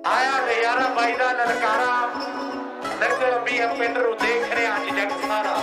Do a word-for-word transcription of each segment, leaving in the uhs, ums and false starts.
ਆਇਆ ਨਜ਼ਾਰਾ ਬਾਈ ਦਾ ਲਲਕਾਰਾ ਨਗਰ ਵੀ ਹੈ ਪਿੰਡ ਨੂੰ ਦੇਖ ਰਿਹਾ ਅੱਜ ਜਗ ਸਾਰਾ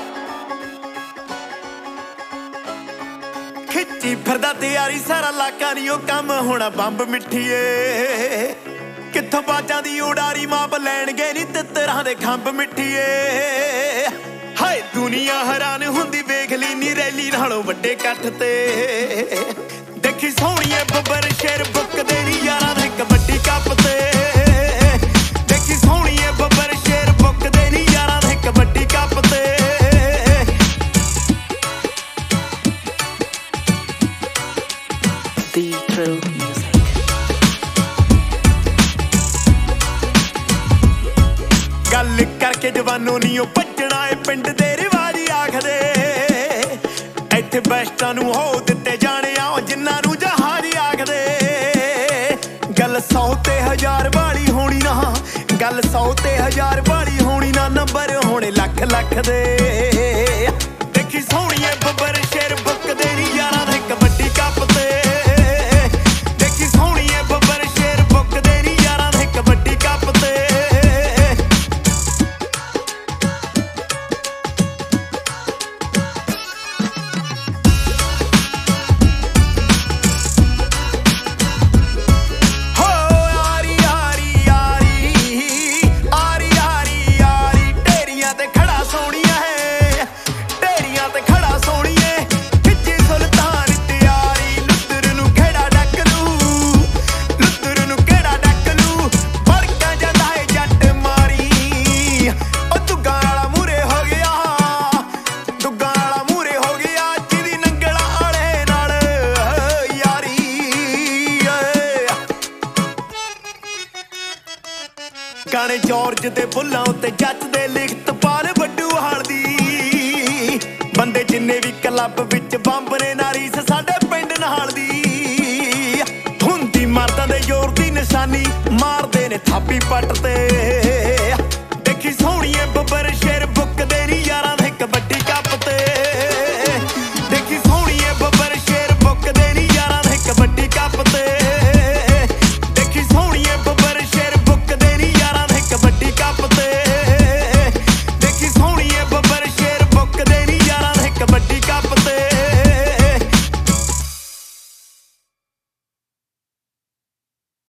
ਖਿੱਚੀ ਫਿਰਦਾ ਤਿਆਰੀ ਸਾਰਾ ਲਾਕਾ ਨੀ ਉਹ ਕੰਮ ਹੋਣਾ ਬੰਬ ਮਿੱਠੀਏ ਕਿੱਥੋਂ ਬਾਜਾਂ ਦੀ ਉਡਾਰੀ ਮਾਪ ਲੈਣਗੇ ਨੀ ਤਿੱਤਰਾਂ ਦੇ ਖੰਭ ਮਿੱਠੀਏ ਹਾਏ ਦੁਨੀਆ ਹੈਰਾਨ ਹੁੰਦੀ ਵੇਖ ਲਈ ਨੀ ਰੈਲੀ ਨਾਲੋਂ ਵੱਡੇ ਇਕੱਠ ਤੇ ਦੇਖੀ ਸੋਹਣੀਏ ਬੱਬਰ ਸ਼ੇਰ ਬੁੱਕਦੇ ਨੀ ਯਾਰਾਂ ਦੇ ਕਬੱਡੀ ਕੱਪ ਤੇ ਦੇਖੀ ਸੋਹਣੀਏ ਬੱਬਰ ਸ਼ੇਰ ਬੁੱਕਦੇ ਨੀ ਯਾਰਾਂ ਦੇ ਕਬੱਡੀ ਕੱਪ ਤੇ The True Music. ਗੱਲ ਕਰਕੇ ਜਵਾਨੋਂ ਨੀ ਉਹ ਭੱਜਣਾ ਏ ਪਿੰਡ ਦੇ ਰਿਵਾਜੀ ਆਖਦੇ ਇੱਥੇ ਬੈਸਟਾਂ ਨੂੰ ਹੋ ਦਿੱਤੇ ਜਾਣੇ ਆ ਜਿੰਨਾਂ ਨੂੰ ਜਹਾਜ਼ ਆਖਦੇ ਗੱਲ ਸੌ ਤੇ ਹਜ਼ਾਰ ਵਾਲੀ ਹੋਣੀ ਨਾ ਗੱਲ ਸੌ ਤੇ ਹਜ਼ਾਰ ਵਾਲੀ ਹੋਣੀ ਨਾ ਨੰਬਰ ਹੋਣੇ ਲੱਖ ਲੱਖ ਦੇ ਦੇਖੀ ਸੋਹਣੀਏ ਬੱਬਰ ਸ਼ੇਰ ਬੁੱਕਦੇ ਨੀ ਯਾਰਾਂ ਦੇ ਕਬੱਡੀ ਕੱਪ ਤੇ ਦੇਖੀ ਸੋਹਣੀਏ ਬੱਬਰ ਸ਼ੇਰ ਬੁੱਕਦੇ ਨੀ ਯਾਰਾਂ ਦੇ ਕਬੱਡੀ ਕੱਪ ਤੇ ਗਾਣੇ ਜੌਰਜ ਦੇ ਬੁੱਲਾਂ ਉੱਤੇ ਜੱਜ ਦੇ ਲਿਖਤ ਪਾਲ ਵੱਡੂ ਹਾਲ ਦੀ ਬੰਦੇ ਜਿੰਨੇ ਵੀ ਕਲੱਬ ਵਿੱਚ ਬੰਬ ਨੇ ਨਾਰੀ ਸਾਡੇ ਪਿੰਡ ਨਾਲ ਦੀ ਹੁੰਦੀ ਮਰਦਾਂ ਦੇ ਜ਼ੋਰ ਦੀ ਨਿਸ਼ਾਨੀ ਮਾਰਦੇ ਨੇ ਥਾਪੀ ਪੱਟ ਤੇ